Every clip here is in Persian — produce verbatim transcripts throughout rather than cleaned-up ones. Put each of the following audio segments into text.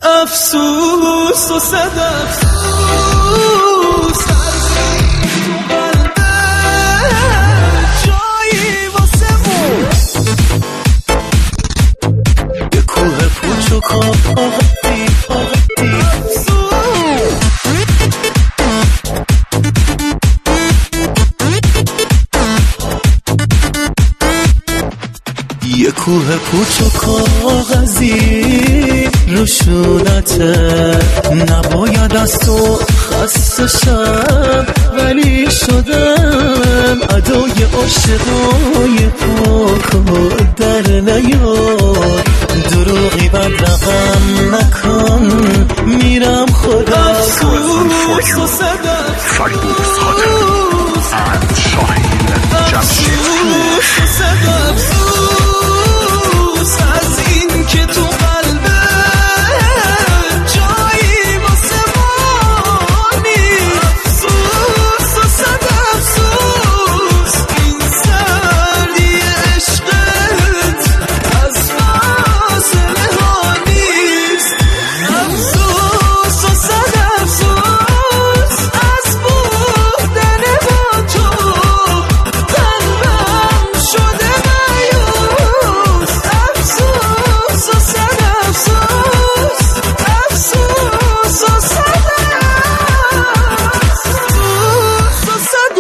افسوس و صد افسوس تو قلبه جایی واسه مون یه کوه پوچ و کافاقتی فاقتی یه کوه پوچ و کاغذی روشونته نباید از تو خسته شم ولی شدم ادای عاشقای پاک و در نیار دروغی بد رقم نکن میرم خدا افسوس و صد افسوس افسوس و صد افسوس از این که تو قلبه جایی واسه مانی افسوس و صد افسوس این سردی عشقت از فاصله ها نیست افسوس و صد افسوس از بودن با تو قلبم شده مایوس افسوس و صد افسوس افسوس و صد افسوس و صد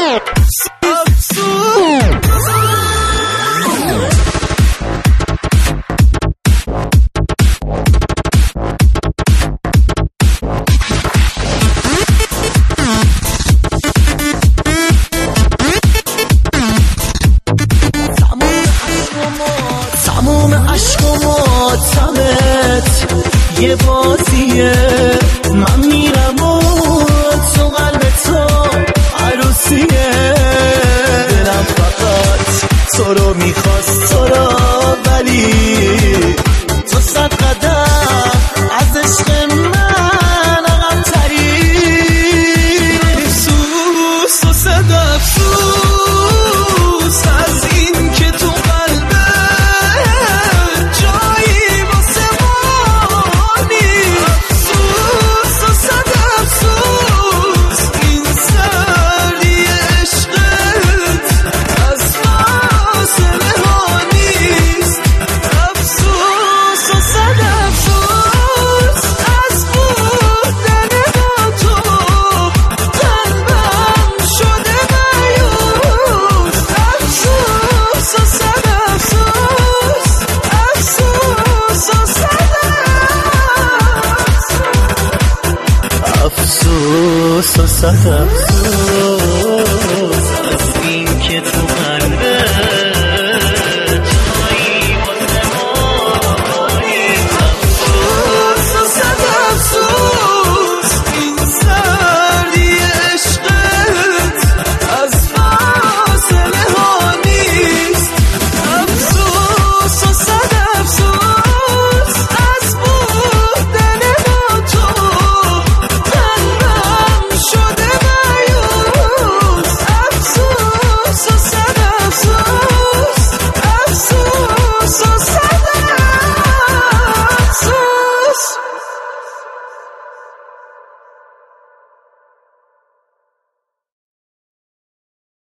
تموم عشق و ماتمت یه بازیه من میرم و تو قلب تو عروسیه دلم فقط تو رو میخواست تو رو ولی تو صد قدم از عشق من عقب تری افسوس و صد افسوس از این که تو قلبه جایی واسه مانی افسوس و صد افسوس این سردی عشقت از فاصله ها نیست افسوس و صد افسوس از بودن با تو قلبم شده مایوس افسوس و صد افسوس افسوس و صد افسوس و صد افسوس